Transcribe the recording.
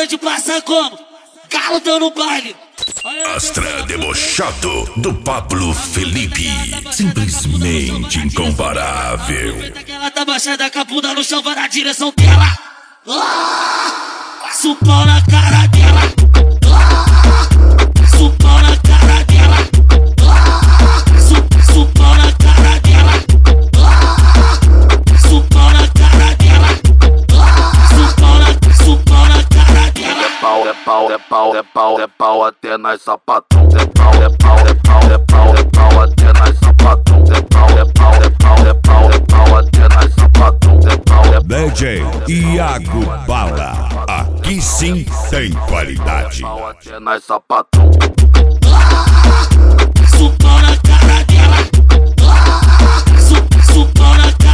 pagode passa como? Galo dando baile. Astra debochado do Pablo Felipe, simplesmente incomparável. Ela tá baixada com a bunda no chão, vai na direção dela. Passa o pau na cara dela. Passa o pau na cara dela. Passa o pau na cara dela. Passa o pau na cara dela. Passa o pau na cara dela. É pau até nas sapatão. É pau até nas sapatão. É pau até nas sapatão. DJ Iago Bala, aqui sim tem qualidade. Pau até nas sapatão. Passa o pau na cara dela. Passa o pau na cara dela.